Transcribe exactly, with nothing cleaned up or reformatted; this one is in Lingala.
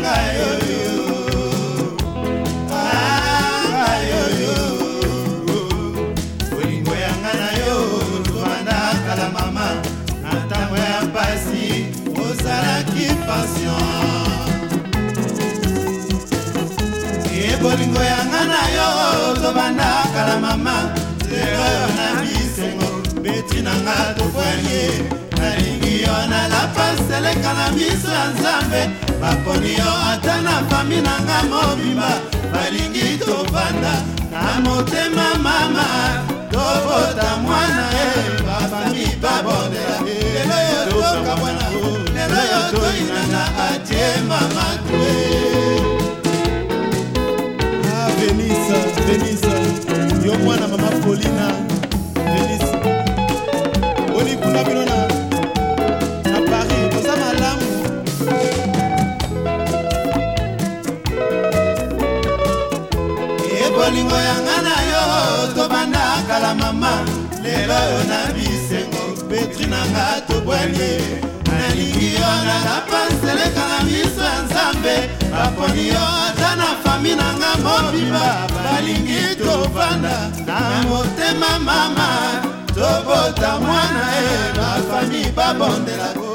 Bolingo yanga na yo tobanda kala mama lelo yo na bisengo beti nanga tobwanye nalingi yo na la paseleka na miso ya nzambe baponi yo ata na fami nanga mobimba balingi tobanda na motema mama tobota mwana e bafami babondela lelo yo toka mwana lelo yo toinana atie mama tue Venisa, Venisa, yo mwana mama Paulina, Venisa. Oni kuna bino na na Paris, koza malamu. E bolingo yanga na yo tobanda kala mama, lelo yo na bisengo, petri nanga tobwanye. Nalingi yo na la paseleka na miso ya nzambe, baponi yo ata na fami nanga mobimba balingi tobanda na motema mama tobota mwana e bafami babondela